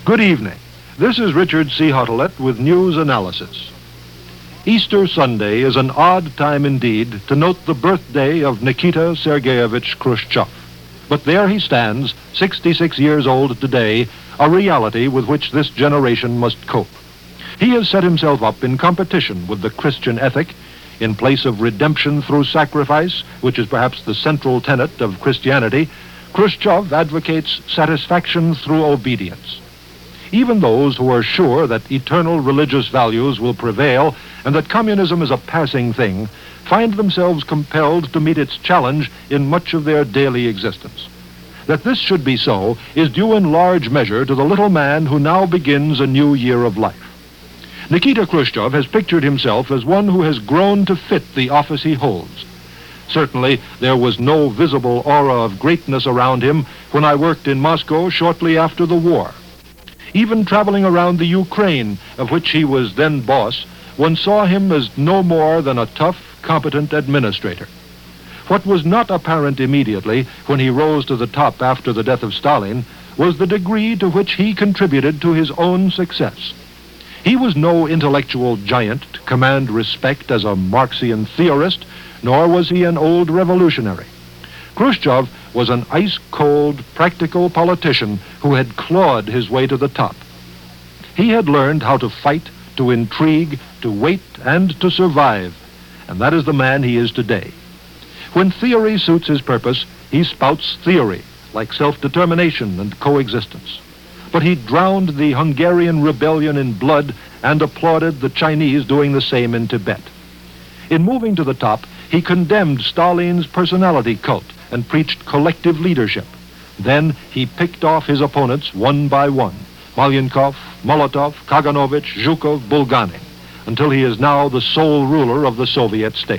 Good evening. This is Richard C. Huttelet with news analysis. Easter Sunday is an odd time indeed to note the birthday of Nikita Sergeyevich Khrushchev. But there he stands, 66 years old today, a reality with which this generation must cope. He has set himself up in competition with the Christian ethic. In place of redemption through sacrifice, which is perhaps the central tenet of Christianity, Khrushchev advocates satisfaction through obedience. Even those who are sure that eternal religious values will prevail and that communism is a passing thing find themselves compelled to meet its challenge in much of their daily existence. That this should be so is due in large measure to the little man who now begins a new year of life. Nikita Khrushchev has pictured himself as one who has grown to fit the office he holds. Certainly, there was no visible aura of greatness around him when I worked in Moscow shortly after the war. Even traveling around the Ukraine, of which he was then boss, one saw him as no more than a tough, competent administrator. What was not apparent immediately when he rose to the top after the death of Stalin was the degree to which he contributed to his own success. He was no intellectual giant to command respect as a Marxian theorist, nor was he an old revolutionary. Khrushchev was an ice-cold, practical politician who had clawed his way to the top. He had learned how to fight, to intrigue, to wait, and to survive, and that is the man he is today. When theory suits his purpose, he spouts theory, like self-determination and coexistence. But he drowned the Hungarian rebellion in blood and applauded the Chinese doing the same in Tibet. In moving to the top, he condemned Stalin's personality cult and preached collective leadership. Then he picked off his opponents one by one, Malenkov, Molotov, Kaganovich, Zhukov, Bulganin, until he is now the sole ruler of the Soviet state.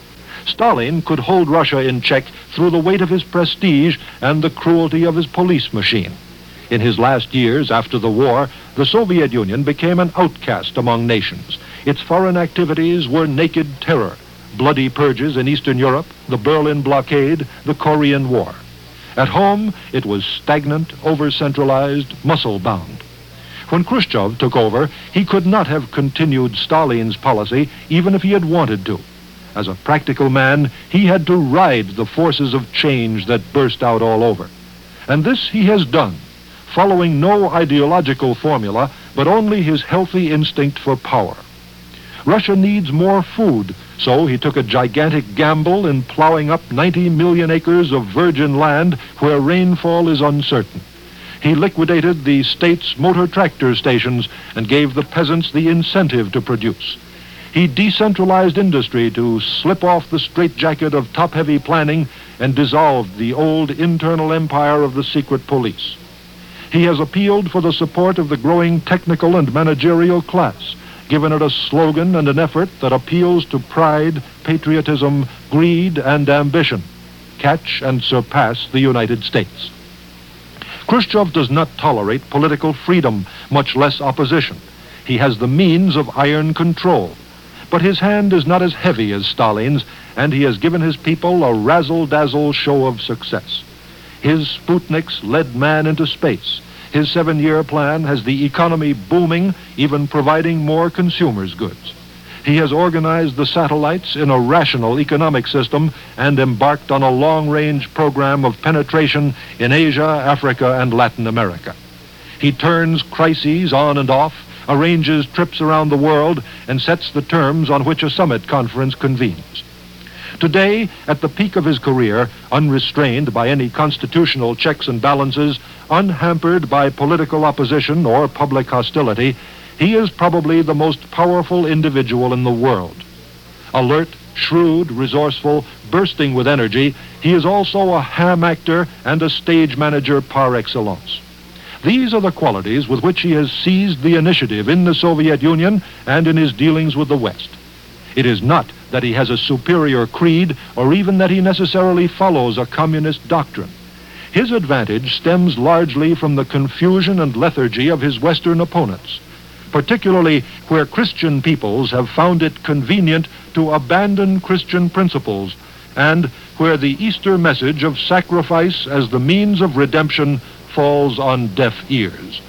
Stalin could hold Russia in check through the weight of his prestige and the cruelty of his police machine. In his last years after the war, the Soviet Union became an outcast among nations. Its foreign activities were naked terror, bloody purges in Eastern Europe, the Berlin blockade, the Korean War. At home, it was stagnant, over-centralized, muscle-bound. When Khrushchev took over, he could not have continued Stalin's policy even if he had wanted to. As a practical man, he had to ride the forces of change that burst out all over. And this he has done, following no ideological formula, but only his healthy instinct for power. Russia needs more food, so he took a gigantic gamble in plowing up 90 million acres of virgin land where rainfall is uncertain. He liquidated the state's motor tractor stations and gave the peasants the incentive to produce. He decentralized industry to slip off the straitjacket of top-heavy planning and dissolved the old internal empire of the secret police. He has appealed for the support of the growing technical and managerial class, given it a slogan and an effort that appeals to pride, patriotism, greed, and ambition. Catch and surpass the United States. Khrushchev does not tolerate political freedom, much less opposition. He has the means of iron control. But his hand is not as heavy as Stalin's, and he has given his people a razzle-dazzle show of success. His Sputniks led man into space. His 7-year plan has the economy booming, even providing more consumers' goods. He has organized the satellites in a rational economic system and embarked on a long-range program of penetration in Asia, Africa, and Latin America. He turns crises on and off, arranges trips around the world, and sets the terms on which a summit conference convenes. Today, at the peak of his career, unrestrained by any constitutional checks and balances, unhampered by political opposition or public hostility, he is probably the most powerful individual in the world. Alert, shrewd, resourceful, bursting with energy, he is also a ham actor and a stage manager par excellence. These are the qualities with which he has seized the initiative in the Soviet Union and in his dealings with the West. It is not that he has a superior creed or even that he necessarily follows a communist doctrine. His advantage stems largely from the confusion and lethargy of his Western opponents, particularly where Christian peoples have found it convenient to abandon Christian principles and where the Easter message of sacrifice as the means of redemption falls on deaf ears.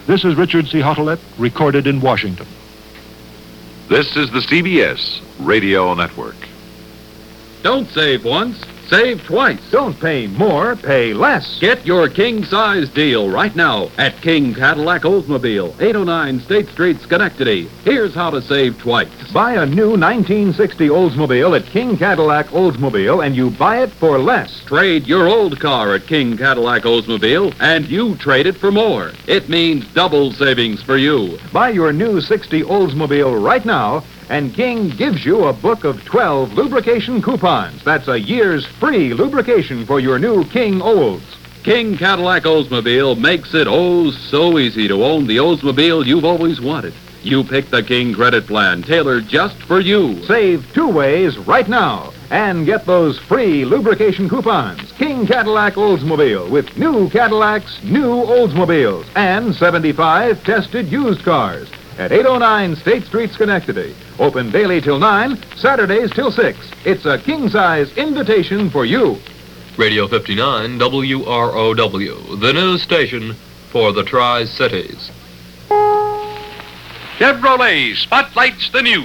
This is Richard C. Hottelet, recorded in Washington. This is the CBS Radio Network. Don't save once, save twice. Don't pay more, pay less. Get your king-size deal right now at King Cadillac Oldsmobile, 809 State Street, Schenectady. Here's how to save twice. Buy a new 1960 Oldsmobile at King Cadillac Oldsmobile and you buy it for less. Trade your old car at King Cadillac Oldsmobile and you trade it for more. It means double savings for you. Buy your new 60 Oldsmobile right now and King gives you a book of 12 lubrication coupons. That's a year's free lubrication for your new King Olds. King Cadillac Oldsmobile makes it oh so easy to own the Oldsmobile you've always wanted. You pick the King credit plan tailored just for you. Save 2 ways right now and get those free lubrication coupons. King Cadillac Oldsmobile with new Cadillacs, new Oldsmobiles, and 75 tested used cars at 809 State Street, Schenectady. Open daily till 9, Saturdays till 6. It's a king-size invitation for you. Radio 59 WROW, the news station for the Tri-Cities. Chevrolet spotlights the news.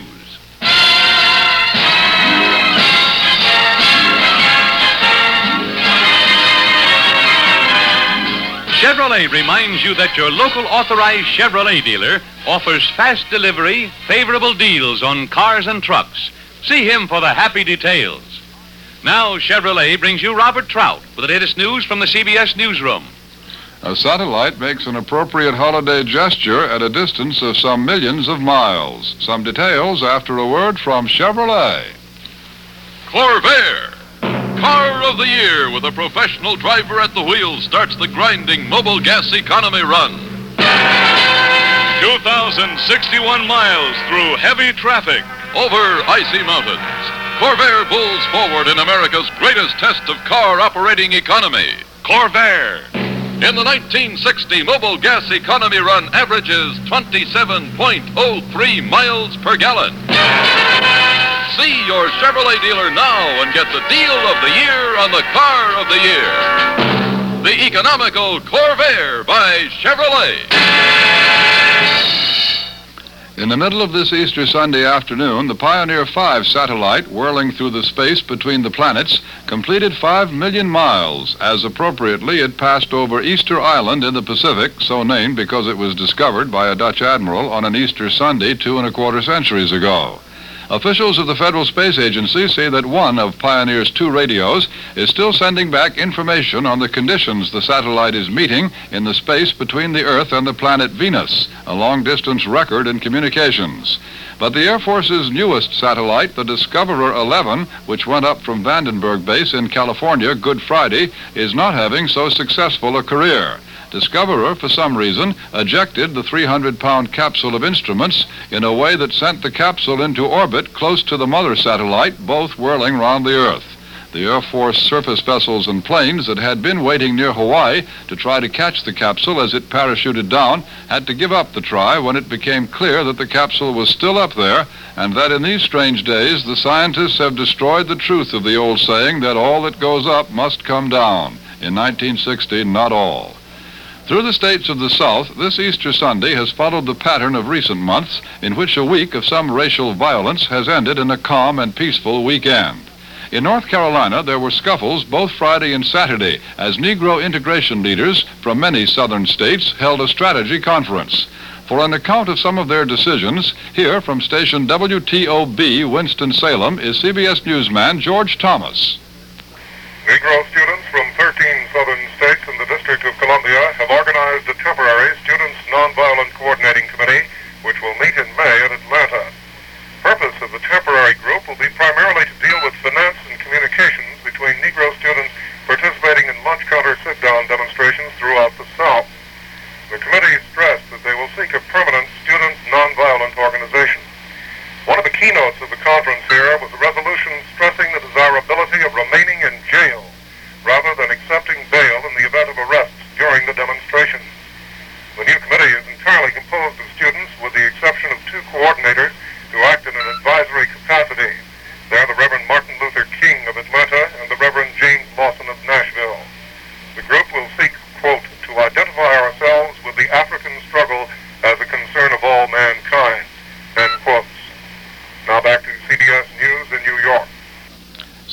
Chevrolet reminds you that your local authorized Chevrolet dealer offers fast delivery, favorable deals on cars and trucks. See him for the happy details. Now Chevrolet brings you Robert Trout with the latest news from the CBS newsroom. A satellite makes an appropriate holiday gesture at a distance of some millions of miles. Some details after a word from Chevrolet. Corvair, car of the year with a professional driver at the wheel, starts the grinding mobile gas economy run. 2,061 miles through heavy traffic over icy mountains. Corvair bulls forward in America's greatest test of car operating economy. Corvair. In the 1960 mobile gas economy run averages 27.03 miles per gallon. See your Chevrolet dealer now and get the deal of the year on the car of the year. The economical Corvair by Chevrolet. In the middle of this Easter Sunday afternoon, the Pioneer 5 satellite, whirling through the space between the planets, completed 5 million miles. As appropriately, it passed over Easter Island in the Pacific, so named because it was discovered by a Dutch admiral on an Easter Sunday 2¼ centuries ago. Officials of the Federal Space Agency say that one of Pioneer's 2 radios is still sending back information on the conditions the satellite is meeting in the space between the Earth and the planet Venus, a long-distance record in communications. But the Air Force's newest satellite, the Discoverer 11, which went up from Vandenberg Base in California Good Friday, is not having so successful a career. Discoverer, for some reason, ejected the 300-pound capsule of instruments in a way that sent the capsule into orbit close to the mother satellite, both whirling round the Earth. The Air Force surface vessels and planes that had been waiting near Hawaii to try to catch the capsule as it parachuted down had to give up the try when it became clear that the capsule was still up there and that in these strange days the scientists have destroyed the truth of the old saying that all that goes up must come down. In 1960, not all. Through the states of the South, this Easter Sunday has followed the pattern of recent months in which a week of some racial violence has ended in a calm and peaceful weekend. In North Carolina, there were scuffles both Friday and Saturday as Negro integration leaders from many southern states held a strategy conference. For an account of some of their decisions, here from station WTOB Winston-Salem is CBS newsman George Thomas. Negro students from 13 southern states and the District of Columbia have organized a temporary Students Nonviolent Coordinating Committee, which will meet in May in Atlanta. The purpose of the temporary group will be primarily to deal with finance and communications between Negro students participating in lunch counter sit-down demonstrations throughout the South. The committee stressed that they will seek a permanent student nonviolent organization. One of the keynotes of the conference here was a resolution stressing the desirability of remaining in jail rather than accepting bail in the event of arrests during the demonstrations. The new committee is entirely composed of students with the exception of 2 coordinators who act in an advisory capacity. They're the Reverend Martin Luther King of Atlanta and the Reverend James Lawson of Nashville. The group will seek, quote, to identify ourselves with the African struggle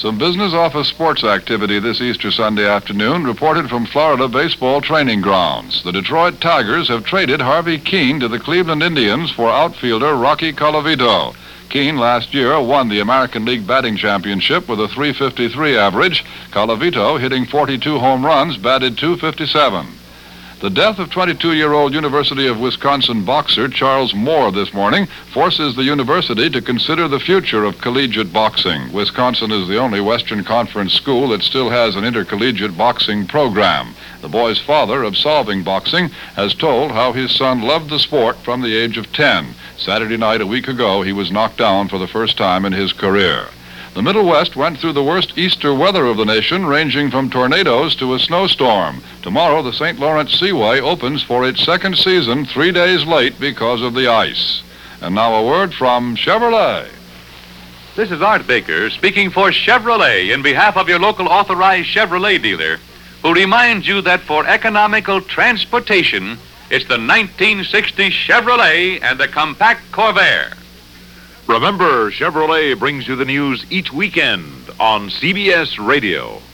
Some business office sports activity this Easter Sunday afternoon reported from Florida baseball training grounds. The Detroit Tigers have traded Harvey Keene to the Cleveland Indians for outfielder Rocky Colavito. Keene last year won the American League batting championship with a .353 average. Colavito, hitting 42 home runs, batted .257. The death of 22-year-old University of Wisconsin boxer Charles Moore this morning forces the university to consider the future of collegiate boxing. Wisconsin is the only Western Conference school that still has an intercollegiate boxing program. The boy's father, absolving boxing, has told how his son loved the sport from the age of 10. Saturday night a week ago, he was knocked down for the first time in his career. The Middle West went through the worst Easter weather of the nation, ranging from tornadoes to a snowstorm. Tomorrow, the St. Lawrence Seaway opens for its second season 3 days late because of the ice. And now a word from Chevrolet. This is Art Baker speaking for Chevrolet in behalf of your local authorized Chevrolet dealer, who reminds you that for economical transportation, it's the 1960 Chevrolet and the compact Corvair. Remember, Chevrolet brings you the news each weekend on CBS Radio.